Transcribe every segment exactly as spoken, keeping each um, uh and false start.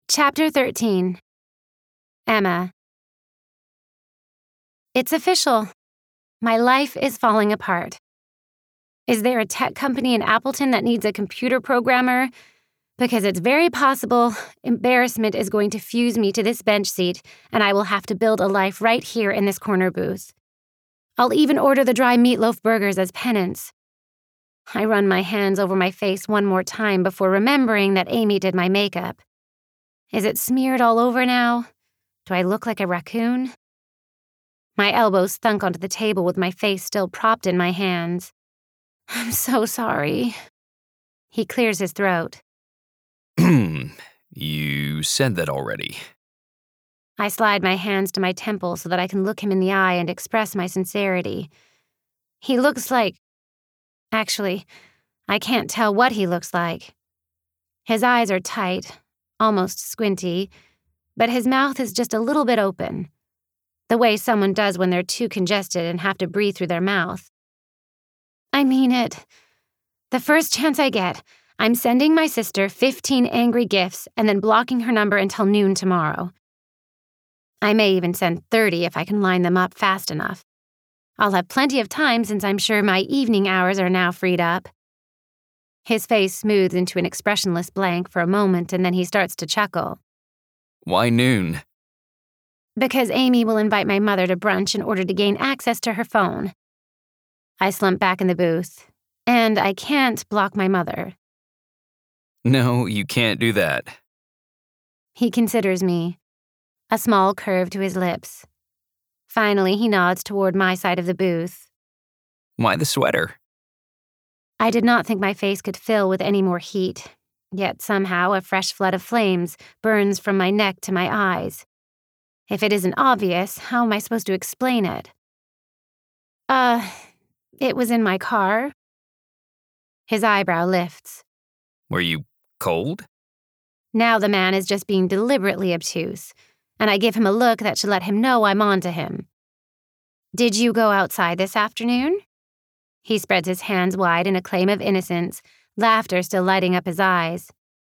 Chapter thirteen. Emma. It's official. My life is falling apart. Is there a tech company in Appleton that needs a computer programmer? Because it's very possible embarrassment is going to fuse me to this bench seat, and I will have to build a life right here in this corner booth. I'll even order the dry meatloaf burgers as penance. I run my hands over my face one more time before remembering that Amy did my makeup. Is it smeared all over now? Do I look like a raccoon? My elbows thunk onto the table with my face still propped in my hands. I'm so sorry. He clears his throat. You said that already. I slide my hands to my temples so that I can look him in the eye and express my sincerity. He looks like... Actually, I can't tell what he looks like. His eyes are tight, almost squinty, but his mouth is just a little bit open, the way someone does when they're too congested and have to breathe through their mouth. I mean it. The first chance I get, I'm sending my sister fifteen angry gifts and then blocking her number until noon tomorrow. I may even send thirty if I can line them up fast enough. I'll have plenty of time since I'm sure my evening hours are now freed up. His face smooths into an expressionless blank for a moment, and then he starts to chuckle. Why noon? Because Amy will invite my mother to brunch in order to gain access to her phone. I slump back in the booth, and I can't block my mother. No, you can't do that. He considers me, a small curve to his lips. Finally, he nods toward my side of the booth. Why the sweater? I did not think my face could fill with any more heat, yet somehow a fresh flood of flames burns from my neck to my eyes. If it isn't obvious, how am I supposed to explain it? Uh, it was in my car. His eyebrow lifts. Were you cold? Now the man is just being deliberately obtuse, and I give him a look that should let him know I'm on to him. Did you go outside this afternoon? He spreads his hands wide in a claim of innocence, laughter still lighting up his eyes.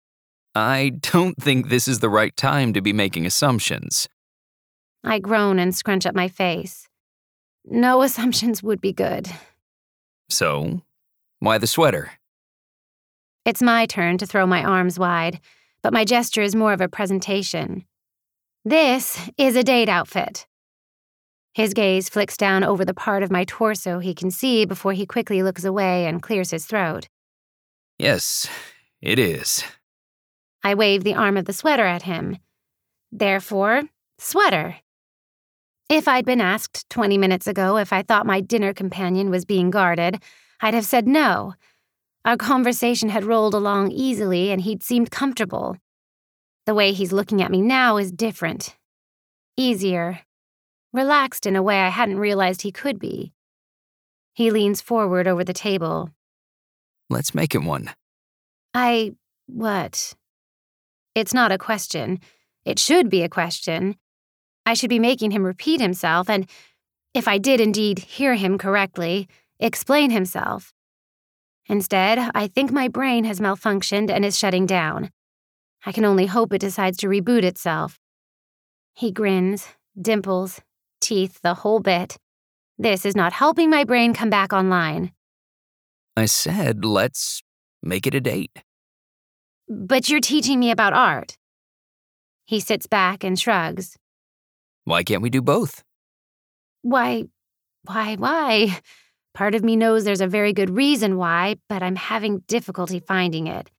I don't think this is the right time to be making assumptions. I groan and scrunch up my face. No assumptions would be good. So, why the sweater? It's my turn to throw my arms wide, but my gesture is more of a presentation. This is a date outfit. His gaze flicks down over the part of my torso he can see before he quickly looks away and clears his throat. Yes, it is. I wave the arm of the sweater at him. Therefore, sweater. If I'd been asked twenty minutes ago if I thought my dinner companion was being guarded, I'd have said no. Our conversation had rolled along easily and he'd seemed comfortable. The way he's looking at me now is different. Easier. Relaxed in a way I hadn't realized he could be. He leans forward over the table. Let's make it one. I... what? It's not a question. It should be a question. I should be making him repeat himself and, if I did indeed hear him correctly, explain himself. Instead, I think my brain has malfunctioned and is shutting down. I can only hope it decides to reboot itself. He grins, dimples, teeth, the whole bit. This is not helping my brain come back online. I said, let's make it a date. But you're teaching me about art. He sits back and shrugs. Why can't we do both? Why, why, why? Part of me knows there's a very good reason why, but I'm having difficulty finding it.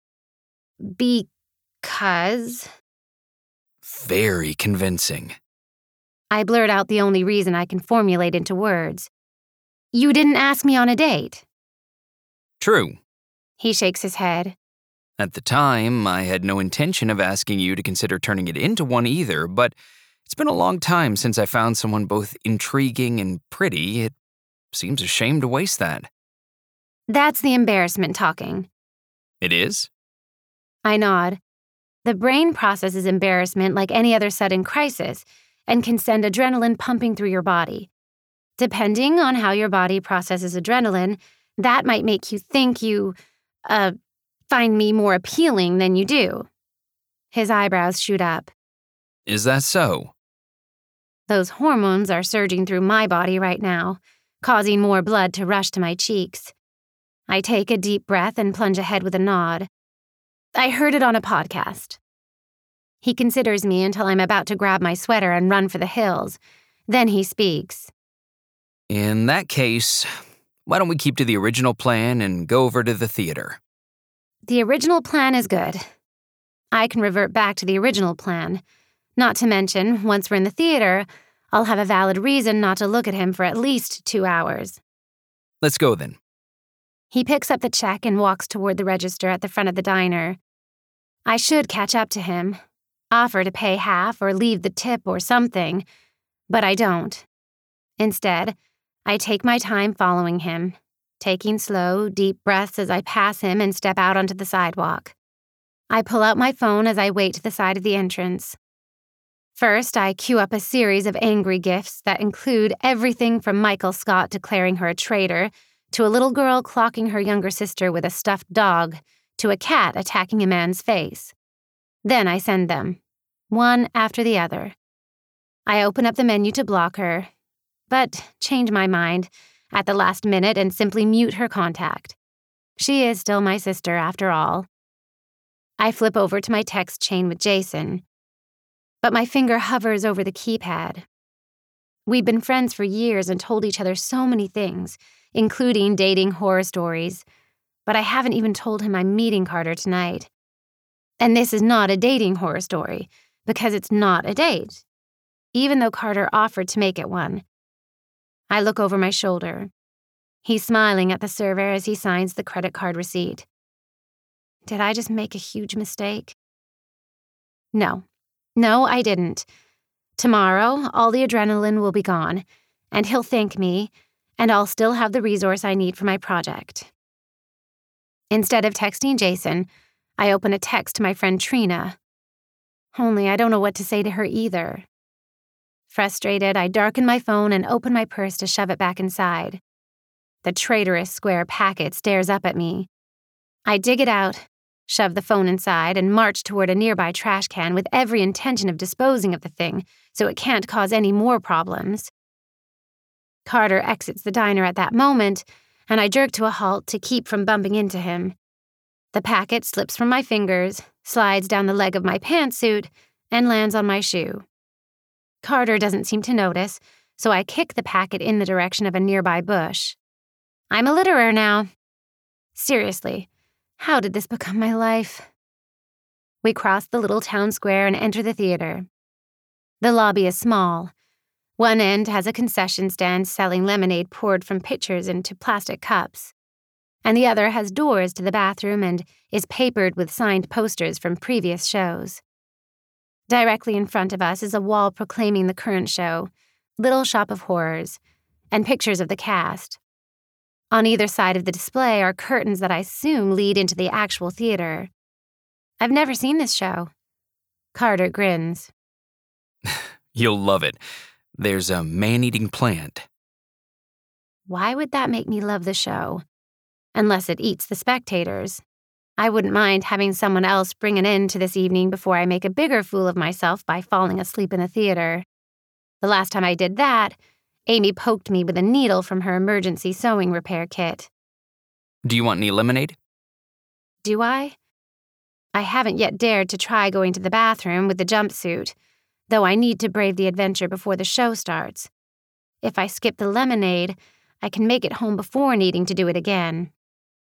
Because... Very convincing. I blurt out the only reason I can formulate into words. You didn't ask me on a date. True. He shakes his head. At the time, I had no intention of asking you to consider turning it into one either, but it's been a long time since I found someone both intriguing and pretty. It seems a shame to waste that. That's the embarrassment talking. It is? I nod. The brain processes embarrassment like any other sudden crisis and can send adrenaline pumping through your body. Depending on how your body processes adrenaline, that might make you think you, uh, find me more appealing than you do. His eyebrows shoot up. Is that so? Those hormones are surging through my body right now, causing more blood to rush to my cheeks. I take a deep breath and plunge ahead with a nod. I heard it on a podcast. He considers me until I'm about to grab my sweater and run for the hills. Then he speaks. In that case, why don't we keep to the original plan and go over to the theater? The original plan is good. I can revert back to the original plan. Not to mention, once we're in the theater, I'll have a valid reason not to look at him for at least two hours. Let's go then. He picks up the check and walks toward the register at the front of the diner. I should catch up to him, offer to pay half or leave the tip or something, but I don't. Instead, I take my time following him, taking slow, deep breaths as I pass him and step out onto the sidewalk. I pull out my phone as I wait to the side of the entrance. First, I cue up a series of angry gifs that include everything from Michael Scott declaring her a traitor, to a little girl clocking her younger sister with a stuffed dog, to a cat attacking a man's face. Then I send them, one after the other. I open up the menu to block her, but change my mind at the last minute and simply mute her contact. She is still my sister after all. I flip over to my text chain with Jason, but my finger hovers over the keypad. We'd been friends for years and told each other so many things, including dating horror stories, but I haven't even told him I'm meeting Carter tonight. And this is not a dating horror story, because it's not a date, even though Carter offered to make it one. I look over my shoulder. He's smiling at the server as he signs the credit card receipt. Did I just make a huge mistake? No. No, I didn't. Tomorrow, all the adrenaline will be gone, and he'll thank me, and I'll still have the resource I need for my project. Instead of texting Jason, I open a text to my friend Trina. Only I don't know what to say to her either. Frustrated, I darken my phone and open my purse to shove it back inside. The traitorous square packet stares up at me. I dig it out, shove the phone inside, and march toward a nearby trash can with every intention of disposing of the thing so it can't cause any more problems. Carter exits the diner at that moment, and I jerk to a halt to keep from bumping into him. The packet slips from my fingers, slides down the leg of my pantsuit, and lands on my shoe. Carter doesn't seem to notice, so I kick the packet in the direction of a nearby bush. I'm a litterer now. Seriously, how did this become my life? We cross the little town square and enter the theater. The lobby is small. One end has a concession stand selling lemonade poured from pitchers into plastic cups, and the other has doors to the bathroom and is papered with signed posters from previous shows. Directly in front of us is a wall proclaiming the current show, Little Shop of Horrors, and pictures of the cast. On either side of the display are curtains that I assume lead into the actual theater. I've never seen this show. Carter grins. You'll love it. There's a man-eating plant. Why would that make me love the show? Unless it eats the spectators. I wouldn't mind having someone else bring an end to this evening before I make a bigger fool of myself by falling asleep in the theater. The last time I did that, Amy poked me with a needle from her emergency sewing repair kit. Do you want any lemonade? Do I? I haven't yet dared to try going to the bathroom with the jumpsuit, though I need to brave the adventure before the show starts. If I skip the lemonade, I can make it home before needing to do it again.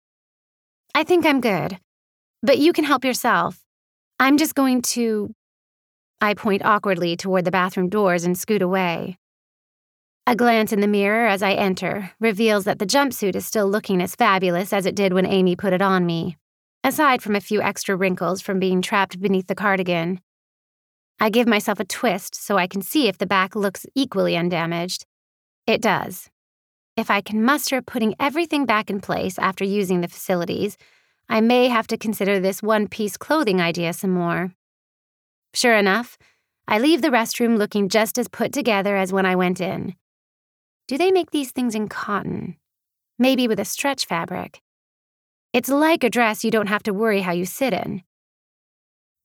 I think I'm good, but you can help yourself. I'm just going to... I point awkwardly toward the bathroom doors and scoot away. A glance in the mirror as I enter reveals that the jumpsuit is still looking as fabulous as it did when Amy put it on me, aside from a few extra wrinkles from being trapped beneath the cardigan. I give myself a twist so I can see if the back looks equally undamaged. It does. If I can muster putting everything back in place after using the facilities, I may have to consider this one-piece clothing idea some more. Sure enough, I leave the restroom looking just as put together as when I went in. Do they make these things in cotton? Maybe with a stretch fabric. It's like a dress you don't have to worry how you sit in.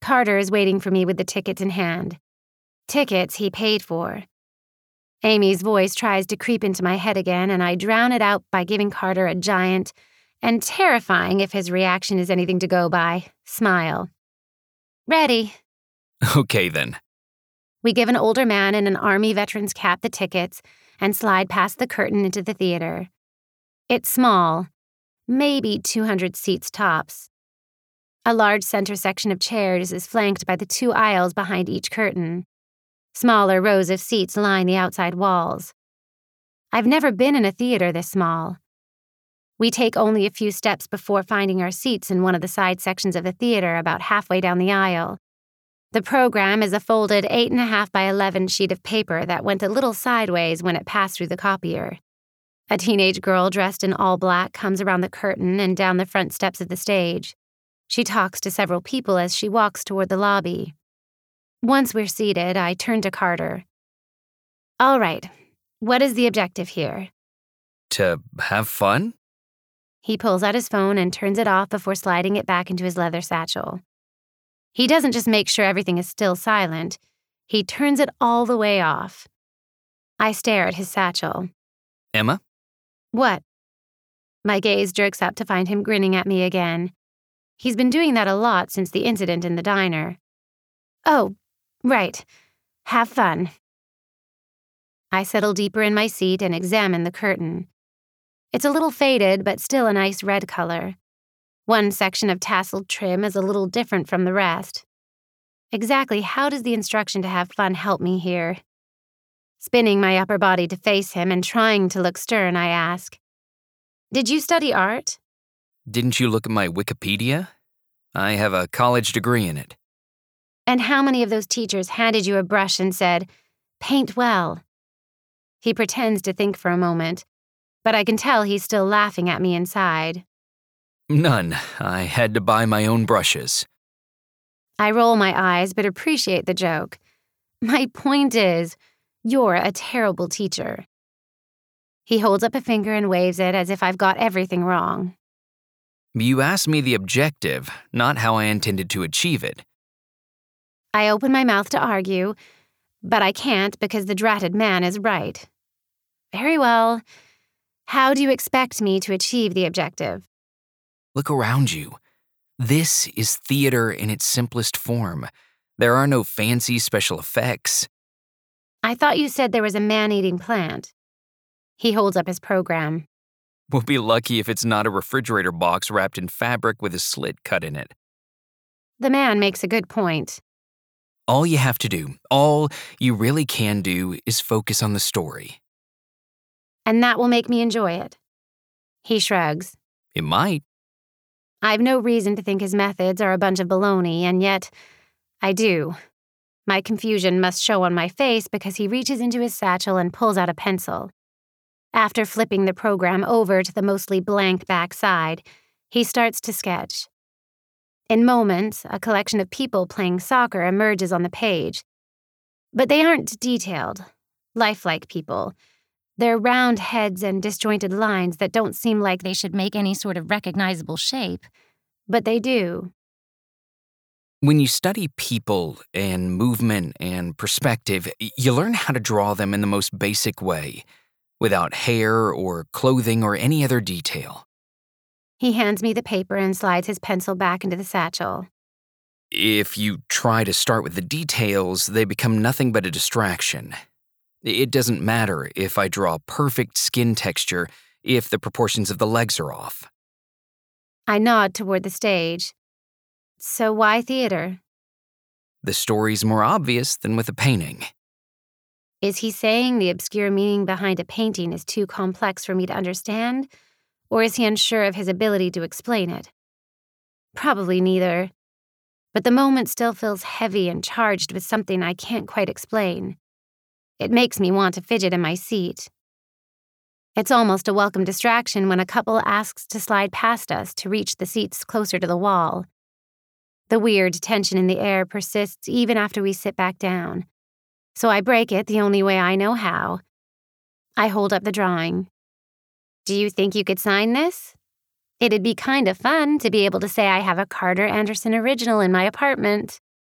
Carter is waiting for me with the tickets in hand. Tickets he paid for. Amy's voice tries to creep into my head again, and I drown it out by giving Carter a giant, and terrifying if his reaction is anything to go by, smile. Ready. Okay, then. We give an older man in an Army veteran's cap the tickets and slide past the curtain into the theater. It's small, maybe two hundred seats tops. A large center section of chairs is flanked by the two aisles behind each curtain. Smaller rows of seats line the outside walls. I've never been in a theater this small. We take only a few steps before finding our seats in one of the side sections of the theater about halfway down the aisle. The program is a folded eight and a half by eleven sheet of paper that went a little sideways when it passed through the copier. A teenage girl dressed in all black comes around the curtain and down the front steps of the stage. She talks to several people as she walks toward the lobby. Once we're seated, I turn to Carter. All right, what is the objective here? To have fun? He pulls out his phone and turns it off before sliding it back into his leather satchel. He doesn't just make sure everything is still silent. He turns it all the way off. I stare at his satchel. Emma? What? My gaze jerks up to find him grinning at me again. He's been doing that a lot since the incident in the diner. Oh, right. Have fun. I settle deeper in my seat and examine the curtain. It's a little faded, but still a nice red color. One section of tasseled trim is a little different from the rest. Exactly how does the instruction to have fun help me here? Spinning my upper body to face him and trying to look stern, I ask, Did you study art? Didn't you look at my Wikipedia? I have a college degree in it. And how many of those teachers handed you a brush and said, paint well? He pretends to think for a moment, but I can tell he's still laughing at me inside. None. I had to buy my own brushes. I roll my eyes but appreciate the joke. My point is, you're a terrible teacher. He holds up a finger and waves it as if I've got everything wrong. You asked me the objective, not how I intended to achieve it. I open my mouth to argue, but I can't because the dratted man is right. Very well. How do you expect me to achieve the objective? Look around you. This is theater in its simplest form. There are no fancy special effects. I thought you said there was a man-eating plant. He holds up his program. We'll be lucky if it's not a refrigerator box wrapped in fabric with a slit cut in it. The man makes a good point. All you have to do, all you really can do, is focus on the story. And that will make me enjoy it. He shrugs. It might. I've no reason to think his methods are a bunch of baloney, and yet I do. My confusion must show on my face because he reaches into his satchel and pulls out a pencil. After flipping the program over to the mostly blank back side, he starts to sketch. In moments, a collection of people playing soccer emerges on the page. But they aren't detailed, lifelike people. They're round heads and disjointed lines that don't seem like they should make any sort of recognizable shape, but they do. When you study people and movement and perspective, you learn how to draw them in the most basic way, without hair or clothing or any other detail. He hands me the paper and slides his pencil back into the satchel. If you try to start with the details, they become nothing but a distraction. It doesn't matter if I draw perfect skin texture if the proportions of the legs are off. I nod toward the stage. So why theater? The story's more obvious than with a painting. Is he saying the obscure meaning behind a painting is too complex for me to understand, or is he unsure of his ability to explain it? Probably neither. But the moment still feels heavy and charged with something I can't quite explain. It makes me want to fidget in my seat. It's almost a welcome distraction when a couple asks to slide past us to reach the seats closer to the wall. The weird tension in the air persists even after we sit back down. So I break it the only way I know how. I hold up the drawing. Do you think you could sign this? It'd be kind of fun to be able to say I have a Carter Anderson original in my apartment.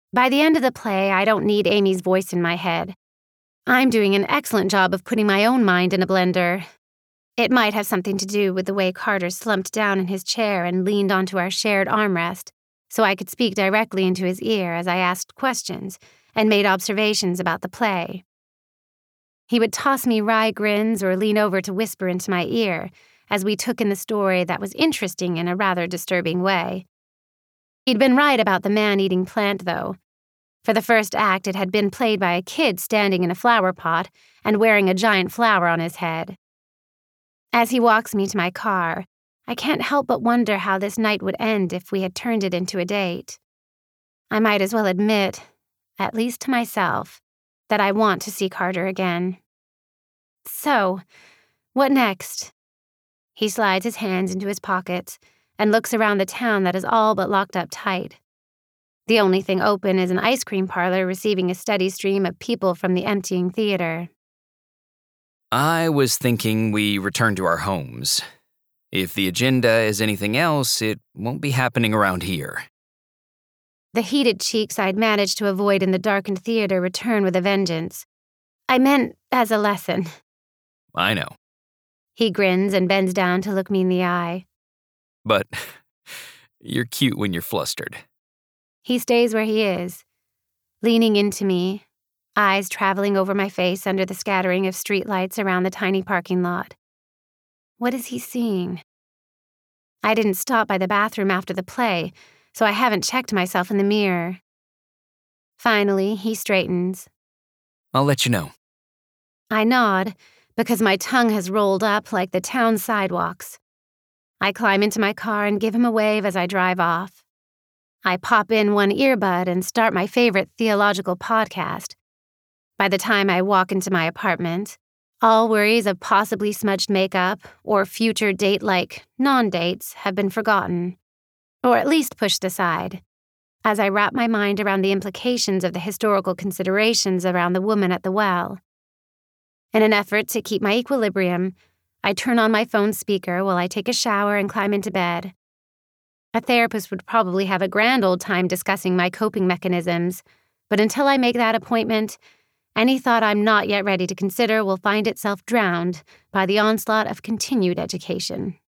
By the end of the play, I don't need Amy's voice in my head. I'm doing an excellent job of putting my own mind in a blender. It might have something to do with the way Carter slumped down in his chair and leaned onto our shared armrest, so I could speak directly into his ear as I asked questions and made observations about the play. He would toss me wry grins or lean over to whisper into my ear as we took in the story that was interesting in a rather disturbing way. He'd been right about the man-eating plant, though. For the first act, it had been played by a kid standing in a flower pot and wearing a giant flower on his head. As he walks me to my car, I can't help but wonder how this night would end if we had turned it into a date. I might as well admit, at least to myself, that I want to see Carter again. So, what next? He slides his hands into his pockets and looks around the town that is all but locked up tight. The only thing open is an ice cream parlor receiving a steady stream of people from the emptying theater. I was thinking we return to our homes. If the agenda is anything else, it won't be happening around here. The heated cheeks I'd managed to avoid in the darkened theater return with a vengeance. I meant as a lesson. I know. He grins and bends down to look me in the eye. But you're cute when you're flustered. He stays where he is, leaning into me, eyes traveling over my face under the scattering of streetlights around the tiny parking lot. What is he seeing? I didn't stop by the bathroom after the play, so I haven't checked myself in the mirror. Finally, he straightens. I'll let you know. I nod, because my tongue has rolled up like the town sidewalks. I climb into my car and give him a wave as I drive off. I pop in one earbud and start my favorite theological podcast. By the time I walk into my apartment, all worries of possibly smudged makeup or future date-like non-dates have been forgotten, or at least pushed aside, as I wrap my mind around the implications of the historical considerations around the woman at the well. In an effort to keep my equilibrium, I turn on my phone speaker while I take a shower and climb into bed. A therapist would probably have a grand old time discussing my coping mechanisms, but until I make that appointment, any thought I'm not yet ready to consider will find itself drowned by the onslaught of continued education.